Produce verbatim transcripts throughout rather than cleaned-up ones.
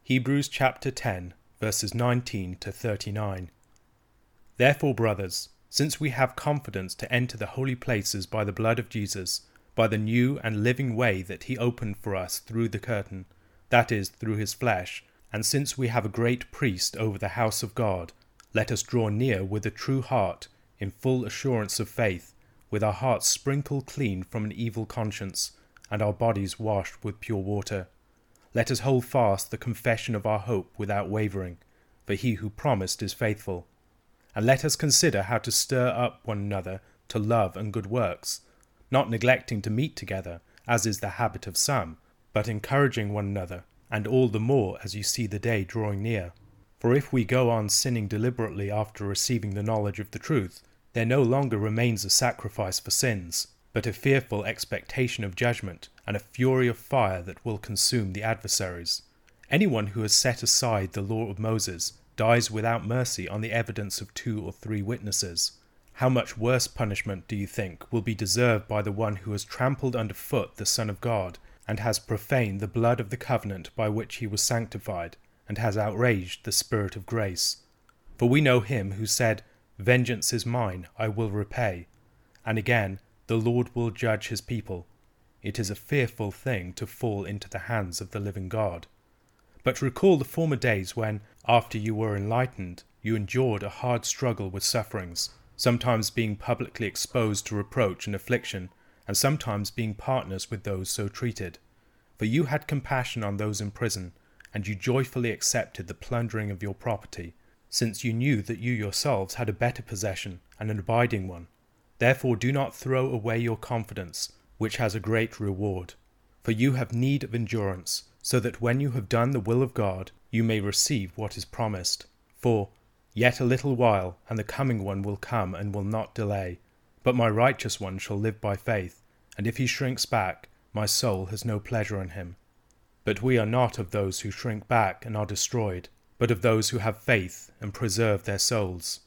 Hebrews chapter ten, verses nineteen to thirty-nine. Therefore, brothers, since we have confidence to enter the holy places by the blood of Jesus, by the new and living way that he opened for us through the curtain, that is, through his flesh, and since we have a great priest over the house of God, let us draw near with a true heart, in full assurance of faith, with our hearts sprinkled clean from an evil conscience, and our bodies washed with pure water. Let us hold fast the confession of our hope without wavering, for he who promised is faithful. And let us consider how to stir up one another to love and good works, not neglecting to meet together, as is the habit of some, but encouraging one another, and all the more as you see the day drawing near. For if we go on sinning deliberately after receiving the knowledge of the truth, there no longer remains a sacrifice for sins, but a fearful expectation of judgment, and a fury of fire that will consume the adversaries. Anyone who has set aside the law of Moses dies without mercy on the evidence of two or three witnesses. How much worse punishment, do you think, will be deserved by the one who has trampled underfoot the Son of God, and has profaned the blood of the covenant by which he was sanctified, and has outraged the Spirit of grace? For we know him who said, "Vengeance is mine, I will repay." And again, "The Lord will judge his people." It is a fearful thing to fall into the hands of the living God. But recall the former days when, after you were enlightened, you endured a hard struggle with sufferings, sometimes being publicly exposed to reproach and affliction, and sometimes being partners with those so treated. For you had compassion on those in prison, and you joyfully accepted the plundering of your property, since you knew that you yourselves had a better possession, and an abiding one. Therefore do not throw away your confidence, which has a great reward. For you have need of endurance, so that when you have done the will of God, you may receive what is promised. For, yet a little while, and the coming one will come and will not delay. But my righteous one shall live by faith, and if he shrinks back, my soul has no pleasure in him. But we are not of those who shrink back and are destroyed, but of those who have faith and preserve their souls.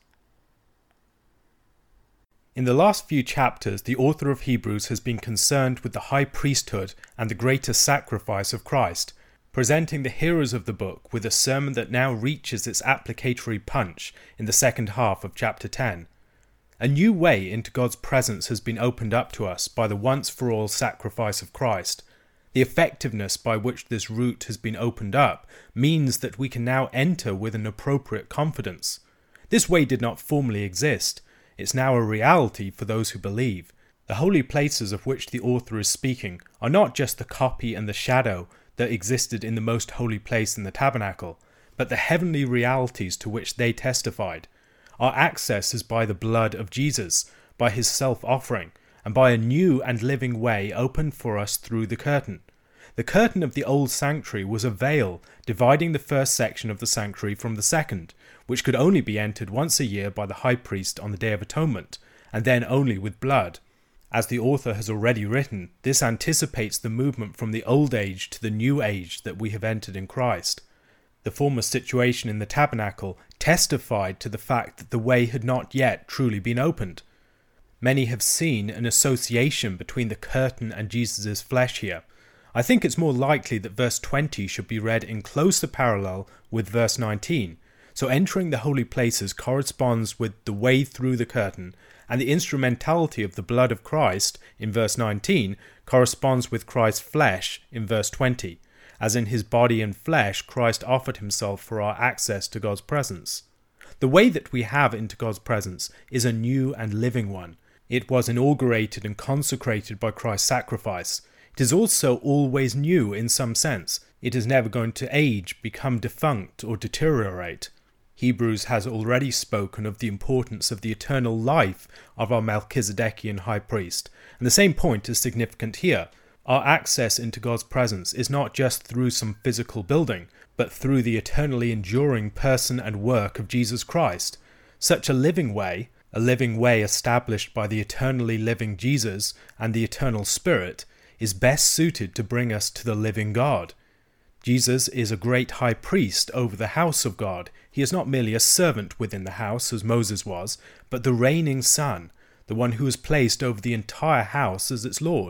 In the last few chapters, the author of Hebrews has been concerned with the high priesthood and the greater sacrifice of Christ, presenting the hearers of the book with a sermon that now reaches its applicatory punch in the second half of chapter ten. A new way into God's presence has been opened up to us by the once-for-all sacrifice of Christ. The effectiveness by which this route has been opened up means that we can now enter with an appropriate confidence. This way did not formerly exist. It's now a reality for those who believe. The holy places of which the author is speaking are not just the copy and the shadow that existed in the most holy place in the tabernacle, but the heavenly realities to which they testified. Our access is by the blood of Jesus, by his self-offering, and by a new and living way opened for us through the curtain. The curtain of the old sanctuary was a veil dividing the first section of the sanctuary from the second, which could only be entered once a year by the high priest on the Day of Atonement, and then only with blood. As the author has already written, this anticipates the movement from the old age to the new age that we have entered in Christ. The former situation in the tabernacle testified to the fact that the way had not yet truly been opened. Many have seen an association between the curtain and Jesus' flesh here. I think it's more likely that verse twenty should be read in closer parallel with verse nineteen. So entering the holy places corresponds with the way through the curtain, and the instrumentality of the blood of Christ in verse nineteen corresponds with Christ's flesh in verse twenty, as in his body and flesh Christ offered himself for our access to God's presence. The way that we have into God's presence is a new and living one. It was inaugurated and consecrated by Christ's sacrifice. It is also always new in some sense. It is never going to age, become defunct, or deteriorate. Hebrews has already spoken of the importance of the eternal life of our Melchizedekian high priest, and the same point is significant here. Our access into God's presence is not just through some physical building, but through the eternally enduring person and work of Jesus Christ. Such a living way, a living way established by the eternally living Jesus and the eternal Spirit, is best suited to bring us to the living God. Jesus is a great high priest over the house of God. He is not merely a servant within the house, as Moses was, but the reigning Son, the one who is placed over the entire house as its Lord.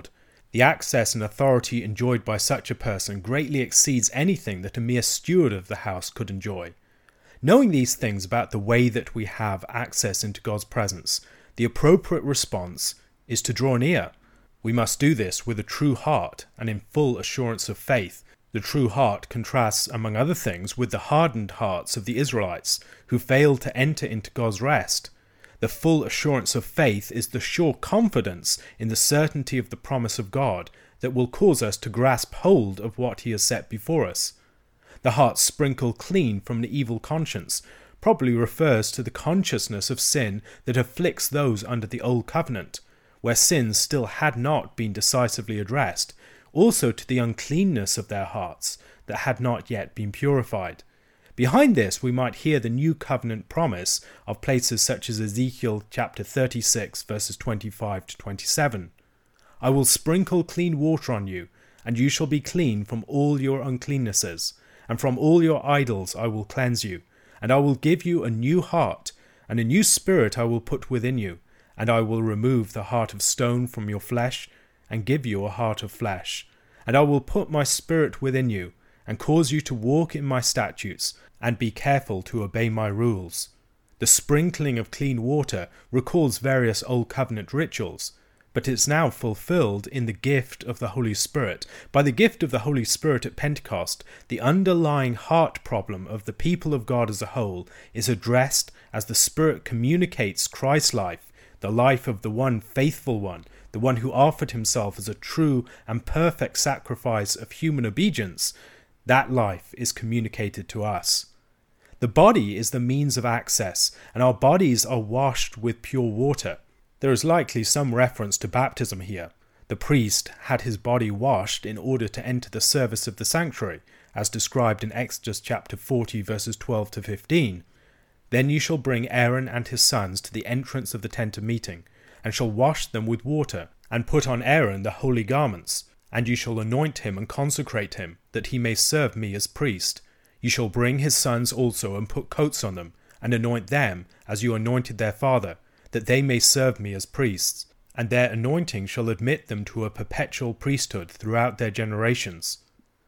The access and authority enjoyed by such a person greatly exceeds anything that a mere steward of the house could enjoy. Knowing these things about the way that we have access into God's presence, the appropriate response is to draw near. We must do this with a true heart and in full assurance of faith. The true heart contrasts, among other things, with the hardened hearts of the Israelites, who failed to enter into God's rest. The full assurance of faith is the sure confidence in the certainty of the promise of God that will cause us to grasp hold of what he has set before us. The heart sprinkled clean from the evil conscience probably refers to the consciousness of sin that afflicts those under the old covenant, where sins still had not been decisively addressed, also to the uncleanness of their hearts that had not yet been purified. Behind this we might hear the new covenant promise of places such as Ezekiel chapter thirty-six verses twenty-five to twenty-seven. I will sprinkle clean water on you, and you shall be clean from all your uncleannesses, and from all your idols I will cleanse you, and I will give you a new heart, and a new spirit I will put within you, and I will remove the heart of stone from your flesh, and give you a heart of flesh. And I will put my spirit within you, and cause you to walk in my statutes, and be careful to obey my rules. The sprinkling of clean water recalls various Old Covenant rituals, but it's now fulfilled in the gift of the Holy Spirit. By the gift of the Holy Spirit at Pentecost, the underlying heart problem of the people of God as a whole is addressed as the Spirit communicates Christ's life, the life of the one faithful one, the one who offered himself as a true and perfect sacrifice of human obedience. That life is communicated to us. The body is the means of access, and our bodies are washed with pure water. There is likely some reference to baptism here. The priest had his body washed in order to enter the service of the sanctuary, as described in Exodus chapter forty verses twelve to fifteen. Then you shall bring Aaron and his sons to the entrance of the tent of meeting, and shall wash them with water, and put on Aaron the holy garments, and you shall anoint him and consecrate him, that he may serve me as priest. You shall bring his sons also and put coats on them, and anoint them as you anointed their father, that they may serve me as priests, and their anointing shall admit them to a perpetual priesthood throughout their generations.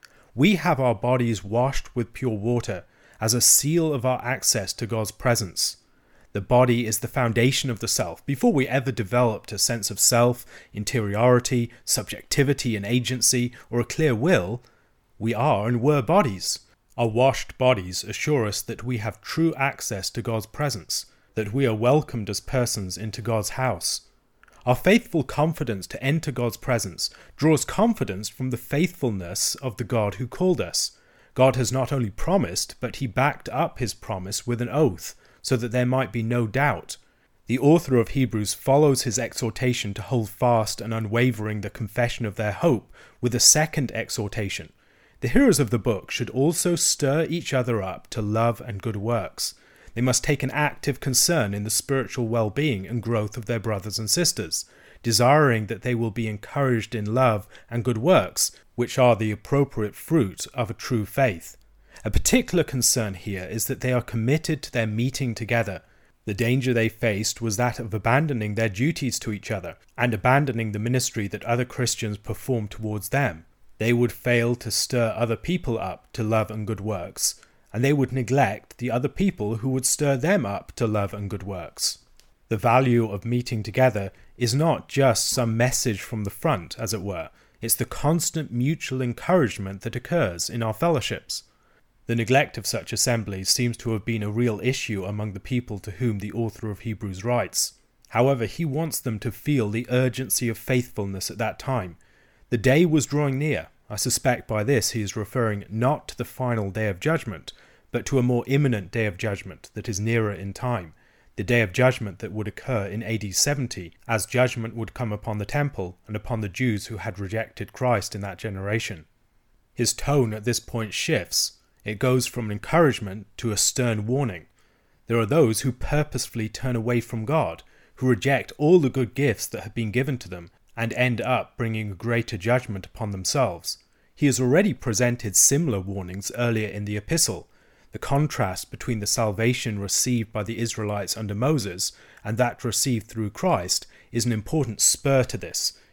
We have our bodies washed with pure water as a seal of our access to God's presence. The body is the foundation of the self. Before we ever developed a sense of self, interiority, subjectivity and agency, or a clear will, we are and were bodies. Our washed bodies assure us that we have true access to God's presence, that we are welcomed as persons into God's house. Our faithful confidence to enter God's presence draws confidence from the faithfulness of the God who called us. God has not only promised, but he backed up his promise with an oath, so that there might be no doubt. The author of Hebrews follows his exhortation to hold fast and unwavering the confession of their hope with a second exhortation. The hearers of the book should also stir each other up to love and good works. They must take an active concern in the spiritual well-being and growth of their brothers and sisters, desiring that they will be encouraged in love and good works, which are the appropriate fruit of a true faith. A particular concern here is that they are committed to their meeting together. The danger they faced was that of abandoning their duties to each other and abandoning the ministry that other Christians perform towards them. They would fail to stir other people up to love and good works, and they would neglect the other people who would stir them up to love and good works. The value of meeting together is not just some message from the front, as it were. It's the constant mutual encouragement that occurs in our fellowships. The neglect of such assemblies seems to have been a real issue among the people to whom the author of Hebrews writes. However, he wants them to feel the urgency of faithfulness at that time. The day was drawing near. I suspect by this he is referring not to the final day of judgment, but to a more imminent day of judgment that is nearer in time, the day of judgment that would occur in A D seventy, as judgment would come upon the temple and upon the Jews who had rejected Christ in that generation. His tone at this point shifts. It goes from encouragement to a stern warning. There are those who purposefully turn away from God, who reject all the good gifts that have been given to them, and end up bringing a greater judgment upon themselves. He has already presented similar warnings earlier in the epistle. The contrast between the salvation received by the Israelites under Moses and that received through Christ is an important spur to this.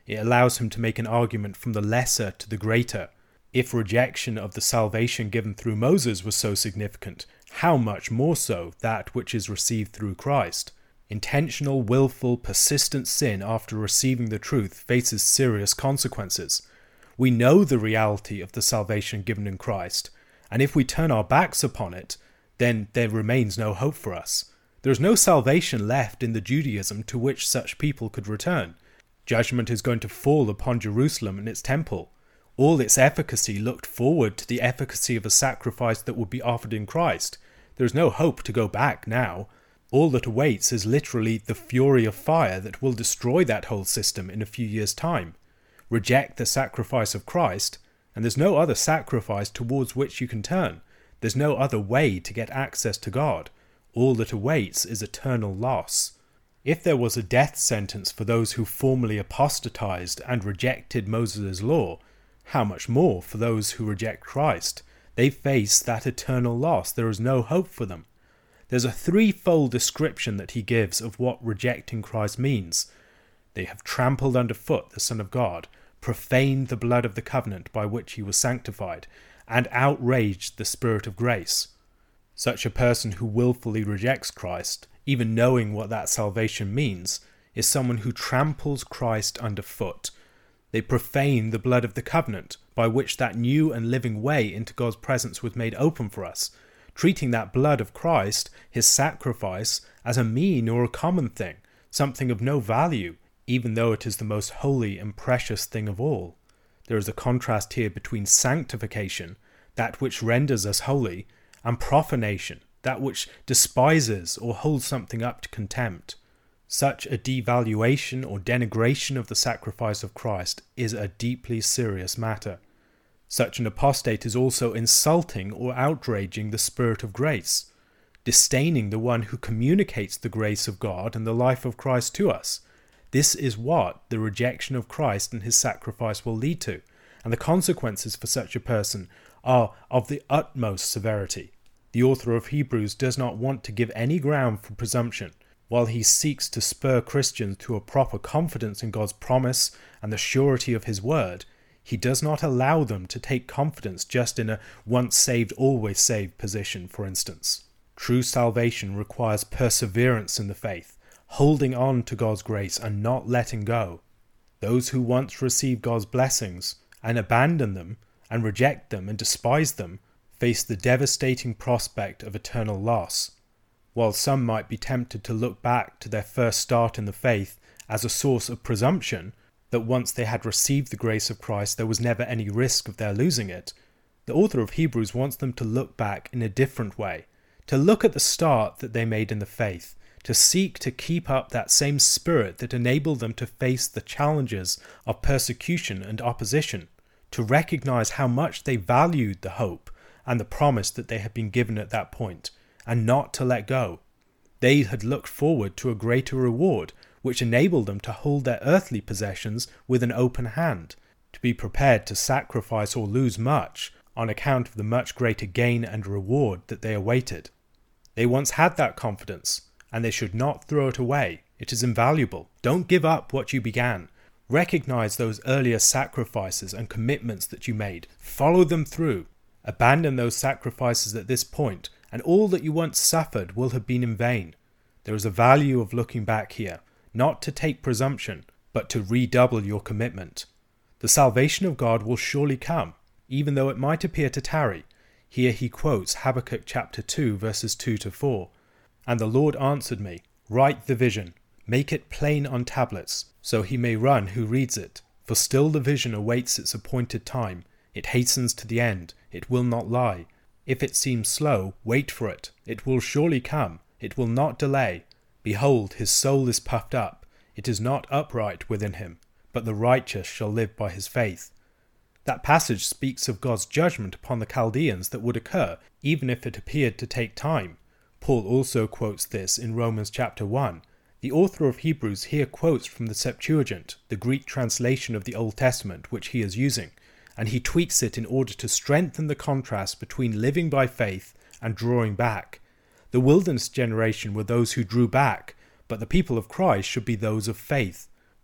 It allows him to make an argument from the lesser to the greater. If rejection of the salvation given through Moses was so significant, how much more so that which is received through Christ? Intentional, willful, persistent sin after receiving the truth faces serious consequences. We know the reality of the salvation given in Christ, and if we turn our backs upon it, then there remains no hope for us. There is no salvation left in the Judaism to which such people could return. Judgment is going to fall upon Jerusalem and its temple. All its efficacy looked forward to the efficacy of a sacrifice that would be offered in Christ. There is no hope to go back now. All that awaits is literally the fury of fire that will destroy that whole system in a few years' time. Reject the sacrifice of Christ, and there's no other sacrifice towards which you can turn. There's no other way to get access to God. All that awaits is eternal loss. If there was a death sentence for those who formerly apostatized and rejected Moses' law, how much more for those who reject Christ? They face that eternal loss. There is no hope for them. There's a threefold description that he gives of what rejecting Christ means. They have trampled underfoot the Son of God, profaned the blood of the covenant by which he was sanctified, and outraged the Spirit of grace. Such a person who willfully rejects Christ, even knowing what that salvation means, is someone who tramples Christ underfoot. They profane the blood of the covenant by which that new and living way into God's presence was made open for us, treating that blood of Christ, his sacrifice, as a mean or a common thing, something of no value, even though it is the most holy and precious thing of all. There is a contrast here between sanctification, that which renders us holy, and profanation, that which despises or holds something up to contempt. Such a devaluation or denigration of the sacrifice of Christ is a deeply serious matter. Such an apostate is also insulting or outraging the Spirit of grace, disdaining the one who communicates the grace of God and the life of Christ to us. This is what the rejection of Christ and his sacrifice will lead to, and the consequences for such a person are of the utmost severity. The author of Hebrews does not want to give any ground for presumption. While he seeks to spur Christians to a proper confidence in God's promise and the surety of his word, he does not allow them to take confidence just in a once saved, always saved position, for instance. True salvation requires perseverance in the faith, holding on to God's grace and not letting go. Those who once receive God's blessings and abandon them and reject them and despise them face the devastating prospect of eternal loss. While some might be tempted to look back to their first start in the faith as a source of presumption, that once they had received the grace of Christ there was never any risk of their losing it, the author of Hebrews wants them to look back in a different way, to look at the start that they made in the faith, to seek to keep up that same spirit that enabled them to face the challenges of persecution and opposition, to recognize how much they valued the hope and the promise that they had been given at that point, and not to let go. They had looked forward to a greater reward, which enabled them to hold their earthly possessions with an open hand, to be prepared to sacrifice or lose much on account of the much greater gain and reward that they awaited. They once had that confidence, and they should not throw it away. It is invaluable. Don't give up what you began. Recognize those earlier sacrifices and commitments that you made. Follow them through. Abandon those sacrifices at this point, and all that you once suffered will have been in vain. There is a value of looking back here, not to take presumption, but to redouble your commitment. The salvation of God will surely come, even though it might appear to tarry. Here he quotes Habakkuk chapter two, verses two to four. And the Lord answered me, write the vision, make it plain on tablets, so he may run who reads it. For still the vision awaits its appointed time. It hastens to the end, it will not lie. If it seems slow, wait for it. It will surely come, it will not delay. Behold, his soul is puffed up. It is not upright within him, but the righteous shall live by his faith. That passage speaks of God's judgment upon the Chaldeans that would occur, even if it appeared to take time. Paul also quotes this in Romans chapter one. The author of Hebrews here quotes from the Septuagint, the Greek translation of the Old Testament which he is using, and he tweaks it in order to strengthen the contrast between living by faith and drawing back. The wilderness generation were those who drew back, but the people of Christ should be those of faith.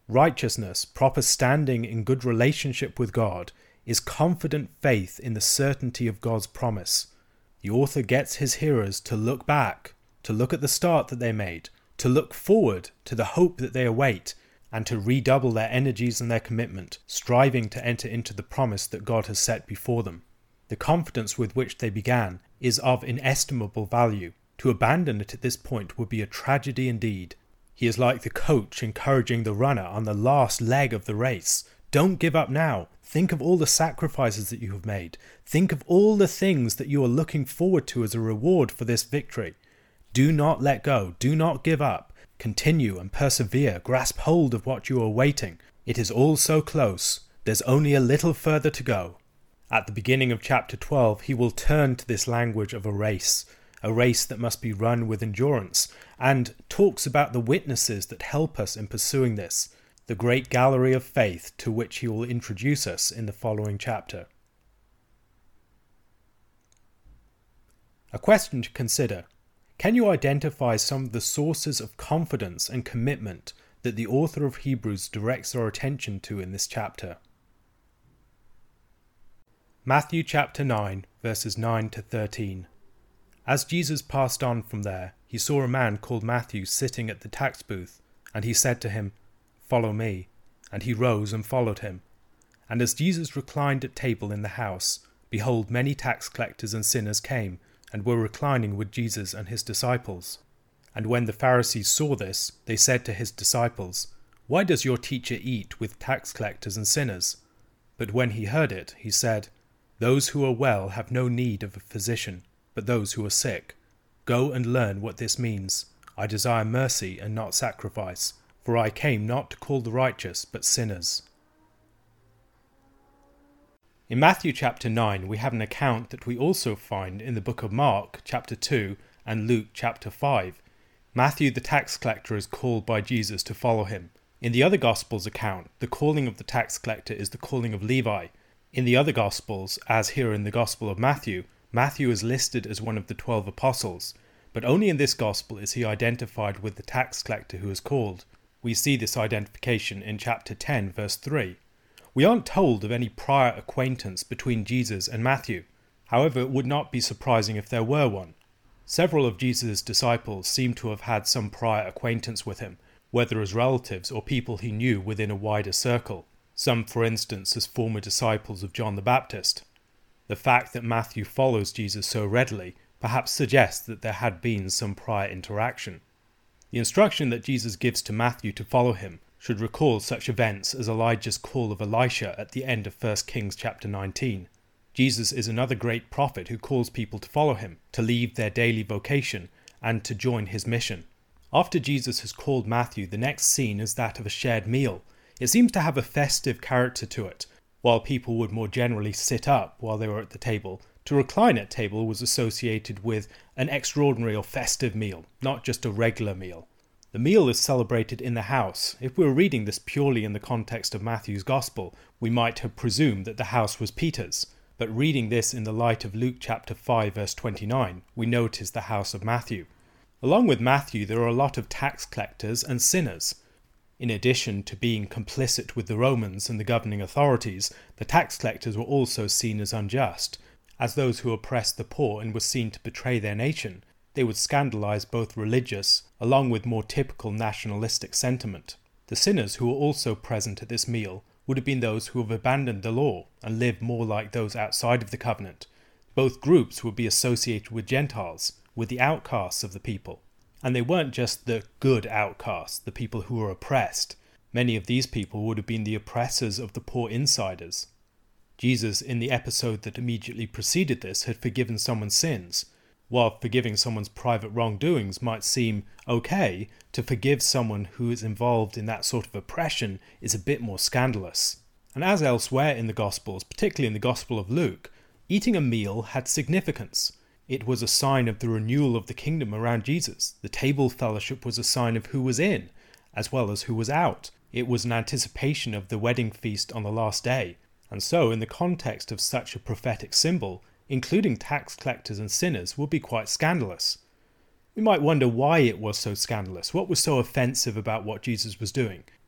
Righteousness, proper standing in good relationship with God, is confident faith in the certainty of God's promise. The author gets his hearers to look back, to look at the start that they made, to look forward to the hope that they await, and to redouble their energies and their commitment, striving to enter into the promise that God has set before them. The confidence with which they began is of inestimable value. To abandon it at this point would be a tragedy indeed. He is like the coach encouraging the runner on the last leg of the race. Don't give up now. Think of all the sacrifices that you have made. Think of all the things that you are looking forward to as a reward for this victory. Do not let go. Do not give up. Continue and persevere. Grasp hold of what you are waiting. It is all so close. There's only a little further to go. At the beginning of chapter twelve, he will turn to this language of a race, a race that must be run with endurance, and talks about the witnesses that help us in pursuing this, the great gallery of faith to which he will introduce us in the following chapter. A question to consider. Can you identify some of the sources of confidence and commitment that the author of Hebrews directs our attention to in this chapter? Matthew chapter nine, verses nine to thirteen. As Jesus passed on from there, he saw a man called Matthew sitting at the tax booth, and he said to him, "Follow me." And he rose and followed him. And as Jesus reclined at table in the house, behold, many tax collectors and sinners came, and were reclining with Jesus and his disciples. And when the Pharisees saw this, they said to his disciples, "Why does your teacher eat with tax collectors and sinners?" But when he heard it, he said, "Those who are well have no need of a physician, but those who are sick. Go and learn what this means. I desire mercy and not sacrifice, for I came not to call the righteous, but sinners." In Matthew chapter nine, we have an account that we also find in the book of Mark chapter two and Luke chapter five. Matthew the tax collector is called by Jesus to follow him. In the other Gospels account, the calling of the tax collector is the calling of Levi. In the other Gospels, as here in the Gospel of Matthew, Matthew is listed as one of the twelve apostles, but only in this Gospel is he identified with the tax collector who is called. We see this identification in chapter ten, verse three. We aren't told of any prior acquaintance between Jesus and Matthew. However, it would not be surprising if there were one. Several of Jesus' disciples seem to have had some prior acquaintance with him, whether as relatives or people he knew within a wider circle. Some, for instance, as former disciples of John the Baptist. The fact that Matthew follows Jesus so readily perhaps suggests that there had been some prior interaction. The instruction that Jesus gives to Matthew to follow him should recall such events as Elijah's call of Elisha at the end of First Kings chapter nineteen. Jesus is another great prophet who calls people to follow him, to leave their daily vocation, and to join his mission. After Jesus has called Matthew, the next scene is that of a shared meal. It seems to have a festive character to it. While people would more generally sit up while they were at the table, to recline at table was associated with an extraordinary or festive meal, not just a regular meal. The meal is celebrated in the house. If we were reading this purely in the context of Matthew's Gospel, we might have presumed that the house was Peter's. But reading this in the light of Luke chapter five verse twenty-nine, we know it is the house of Matthew. Along with Matthew, there are a lot of tax collectors and sinners. In addition to being complicit with the Romans and the governing authorities, the tax collectors were also seen as unjust. As those who oppressed the poor and were seen to betray their nation, they would scandalize both religious, along with more typical nationalistic sentiment. The sinners who were also present at this meal would have been those who have abandoned the law and lived more like those outside of the covenant. Both groups would be associated with Gentiles, with the outcasts of the people. And they weren't just the good outcasts, the people who were oppressed. Many of these people would have been the oppressors of the poor insiders. Jesus, in the episode that immediately preceded this, had forgiven someone's sins. While forgiving someone's private wrongdoings might seem okay, to forgive someone who is involved in that sort of oppression is a bit more scandalous. And as elsewhere in the Gospels, particularly in the Gospel of Luke, eating a meal had significance. It was a sign of the renewal of the kingdom around Jesus. The table fellowship was a sign of who was in, as well as who was out. It was an anticipation of the wedding feast on the last day. And so, in the context of such a prophetic symbol, including tax collectors and sinners would be quite scandalous. We might wonder why it was so scandalous. What was so offensive about what Jesus was doing?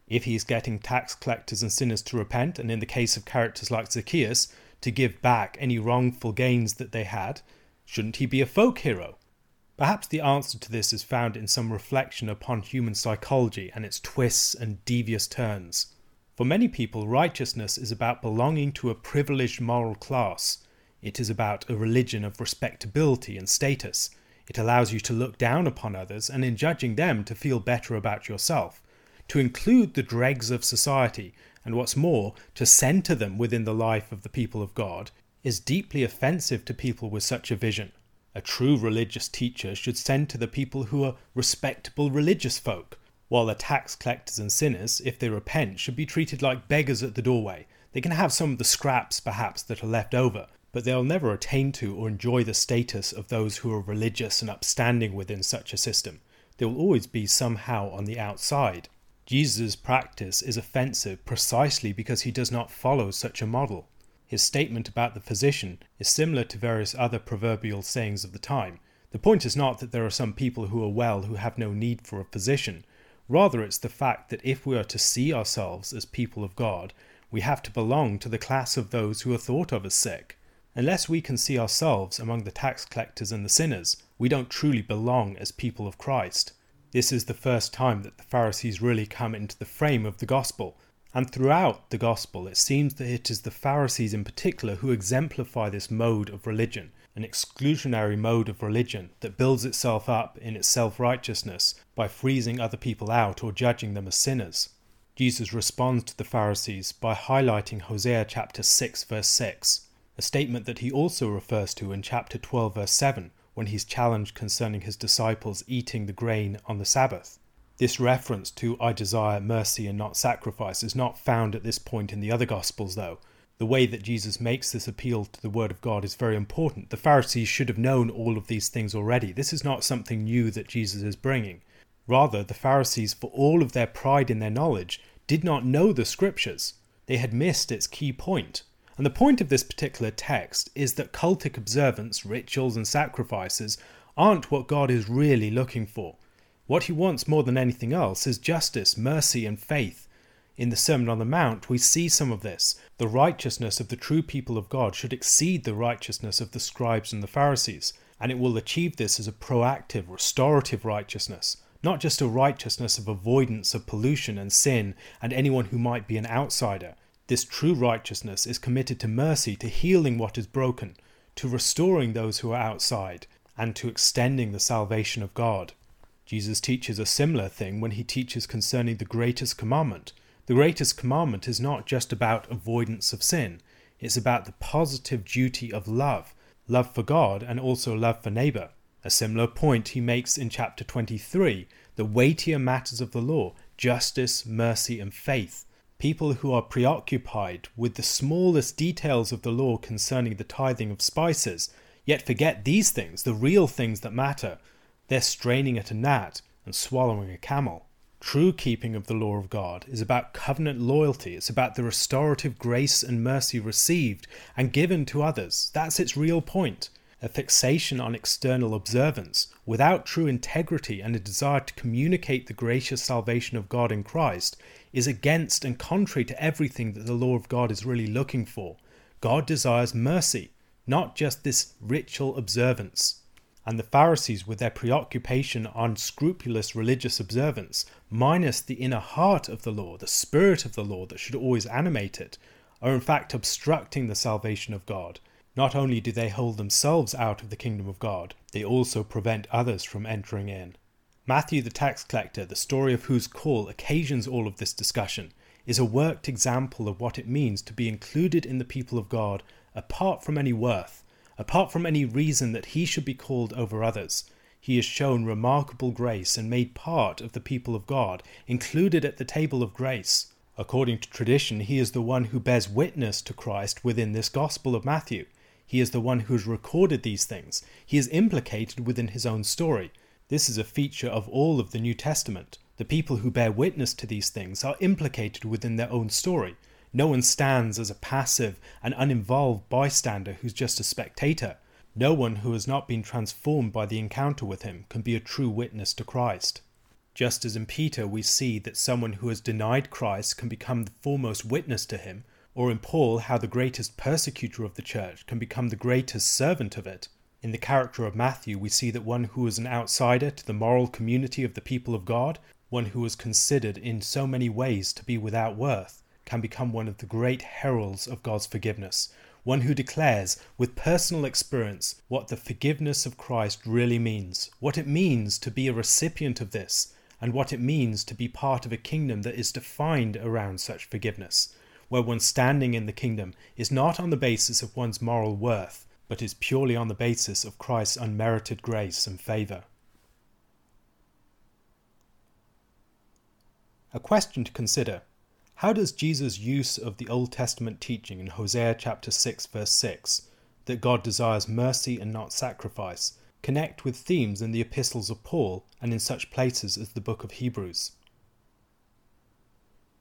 If he's getting tax collectors and sinners to repent, and in the case of characters like Zacchaeus, to give back any wrongful gains that they had, shouldn't he be a folk hero? Perhaps the answer to this is found in some reflection upon human psychology and its twists and devious turns. For many people, righteousness is about belonging to a privileged moral class. It is about a religion of respectability and status. It allows you to look down upon others and in judging them to feel better about yourself, to include the dregs of society, and what's more, to centre them within the life of the people of God, is deeply offensive to people with such a vision. A true religious teacher should centre the people who are respectable religious folk, while the tax collectors and sinners, if they repent, should be treated like beggars at the doorway. They can have some of the scraps, perhaps, that are left over, but they'll never attain to or enjoy the status of those who are religious and upstanding within such a system. They will always be somehow on the outside. Jesus' practice is offensive precisely because he does not follow such a model. His statement about the physician is similar to various other proverbial sayings of the time. The point is not that there are some people who are well who have no need for a physician. Rather, it's the fact that if we are to see ourselves as people of God, we have to belong to the class of those who are thought of as sick. Unless we can see ourselves among the tax collectors and the sinners, we don't truly belong as people of Christ. This is the first time that the Pharisees really come into the frame of the gospel. And throughout the gospel, it seems that it is the Pharisees in particular who exemplify this mode of religion, an exclusionary mode of religion that builds itself up in its self-righteousness by freezing other people out or judging them as sinners. Jesus responds to the Pharisees by highlighting Hosea chapter six verse six, a statement that he also refers to in chapter twelve verse seven, when he's challenged concerning his disciples eating the grain on the Sabbath. This reference to "I desire mercy and not sacrifice" is not found at this point in the other Gospels, though. The way that Jesus makes this appeal to the Word of God is very important. The Pharisees should have known all of these things already. This is not something new that Jesus is bringing. Rather, the Pharisees, for all of their pride in their knowledge, did not know the Scriptures. They had missed its key point. And the point of this particular text is that cultic observance, rituals and sacrifices aren't what God is really looking for. What he wants more than anything else is justice, mercy and faith. In the Sermon on the Mount, we see some of this. The righteousness of the true people of God should exceed the righteousness of the scribes and the Pharisees, and it will achieve this as a proactive, restorative righteousness, not just a righteousness of avoidance of pollution and sin and anyone who might be an outsider. This true righteousness is committed to mercy, to healing what is broken, to restoring those who are outside, and to extending the salvation of God. Jesus teaches a similar thing when he teaches concerning the greatest commandment. The greatest commandment is not just about avoidance of sin. It's about the positive duty of love, love for God and also love for neighbour. A similar point he makes in chapter twenty-three, the weightier matters of the law, justice, mercy and faith. People who are preoccupied with the smallest details of the law concerning the tithing of spices, yet forget these things, the real things that matter. They're straining at a gnat and swallowing a camel. True keeping of the law of God is about covenant loyalty. It's about the restorative grace and mercy received and given to others. That's its real point. A fixation on external observance without true integrity and a desire to communicate the gracious salvation of God in Christ is against and contrary to everything that the law of God is really looking for. God desires mercy, not just this ritual observance. And the Pharisees, with their preoccupation on scrupulous religious observance, minus the inner heart of the law, the spirit of the law that should always animate it, are in fact obstructing the salvation of God. Not only do they hold themselves out of the kingdom of God, they also prevent others from entering in. Matthew the tax collector, the story of whose call occasions all of this discussion, is a worked example of what it means to be included in the people of God apart from any worth. Apart from any reason that he should be called over others. He has shown remarkable grace and made part of the people of God, included at the table of grace. According to tradition, he is the one who bears witness to Christ within this Gospel of Matthew. He is the one who has recorded these things. He is implicated within his own story. This is a feature of all of the New Testament. The people who bear witness to these things are implicated within their own story. No one stands as a passive and uninvolved bystander who's just a spectator. No one who has not been transformed by the encounter with him can be a true witness to Christ. Just as in Peter we see that someone who has denied Christ can become the foremost witness to him, or in Paul how the greatest persecutor of the church can become the greatest servant of it, in the character of Matthew we see that one who was an outsider to the moral community of the people of God, one who was considered in so many ways to be without worth, can become one of the great heralds of God's forgiveness, one who declares with personal experience what the forgiveness of Christ really means, what it means to be a recipient of this, and what it means to be part of a kingdom that is defined around such forgiveness, where one's standing in the kingdom is not on the basis of one's moral worth, but is purely on the basis of Christ's unmerited grace and favour. A question to consider: how does Jesus' use of the Old Testament teaching in Hosea chapter six verse six, that God desires mercy and not sacrifice, connect with themes in the epistles of Paul and in such places as the book of Hebrews?